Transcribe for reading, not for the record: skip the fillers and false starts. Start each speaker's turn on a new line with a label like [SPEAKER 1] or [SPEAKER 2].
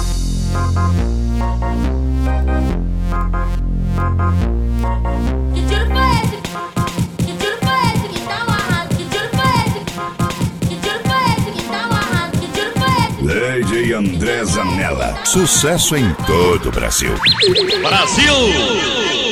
[SPEAKER 1] Que tiro foi esse? Que tiro foi esse que tá amarrado? Que tiro foi esse? Que tiro foi esse que tá amarrado? Que tiro foi esse?
[SPEAKER 2] Lady André Zanella. Sucesso em todo o Brasil.
[SPEAKER 3] Brasil!